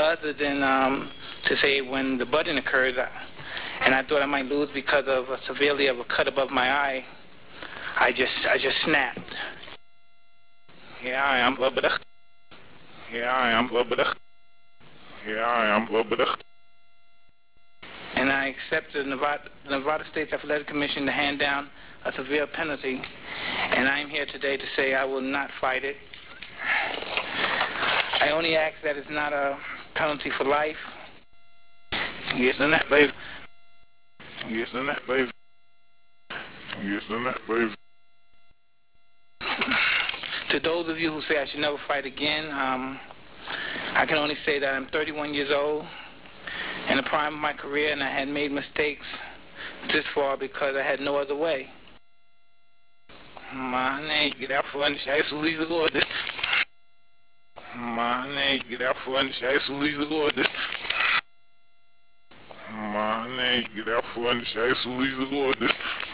other than to say when the budding occurred, and I thought I might lose because of severely of a cut above my eye. I just snapped. Here I am, Bubba. Here I am, Bubba. Here I am, Bubba. And I accepted the Nevada State Athletic Commission to hand down a severe penalty, and I am here today to say I will not fight it. I only ask that it's not a penalty for life. Yes, and that, baby. Yes, and that, baby. Yes, and that, baby. To those of you who say I should never fight again, I can only say that I'm 31 years old, in the prime of my career, and I had made mistakes this far because I had no other way. My get out for Scheiße, Leute. My get out for Scheiße, Leute. My get out for Scheiße, Leute.